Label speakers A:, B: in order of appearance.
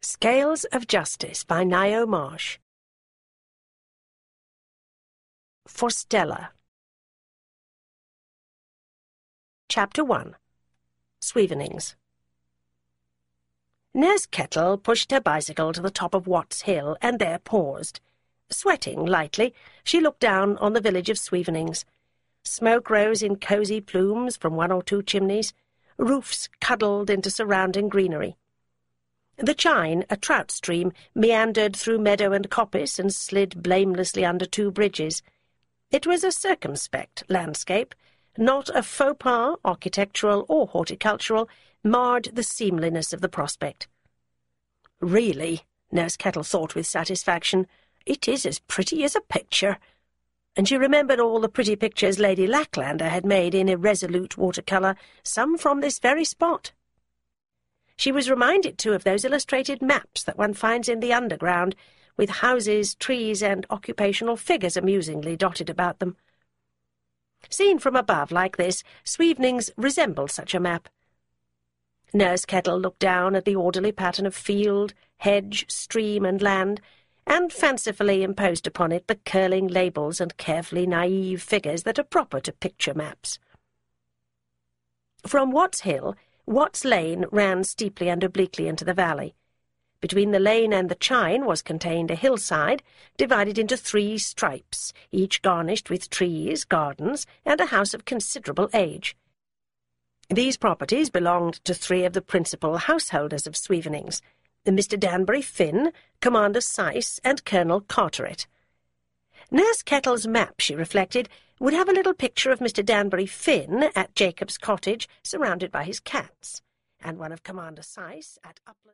A: Scales of Justice by Ngaio Marsh. For Stella. Chapter 1. Swevenings. Nurse Kettle pushed her bicycle to the top of Watts Hill and there paused. Sweating lightly, she looked down on the village of Swevenings. Smoke rose in cosy plumes from one or two chimneys, roofs cuddled into surrounding greenery. The Chine, a trout stream, meandered through meadow and coppice and slid blamelessly under two bridges. It was a circumspect landscape. Not a faux pas, architectural or horticultural, marred the seemliness of the prospect. Really, Nurse Kettle thought with satisfaction, it is as pretty as a picture. And she remembered all the pretty pictures Lady Lacklander had made in irresolute watercolour, some from this very spot. She was reminded, too, of those illustrated maps that one finds in the underground, with houses, trees, and occupational figures amusingly dotted about them. Seen from above like this, Swevenings resembled such a map. Nurse Kettle looked down at the orderly pattern of field, hedge, stream, and land, and fancifully imposed upon it the curling labels and carefully naive figures that are proper to picture maps. From Watts Hill, Watts Lane ran steeply and obliquely into the valley. Between the lane and the Chine was contained a hillside, divided into 3 stripes, each garnished with trees, gardens, and a house of considerable age. These properties belonged to 3 of the principal householders of Swevenings, Mr. Danbury Finn, Commander Syce, and Colonel Carteret. Nurse Kettle's map, she reflected, would have a little picture of Mr. Danbury Finn at Jacob's cottage, surrounded by his cats, and one of Commander Syce at Upland.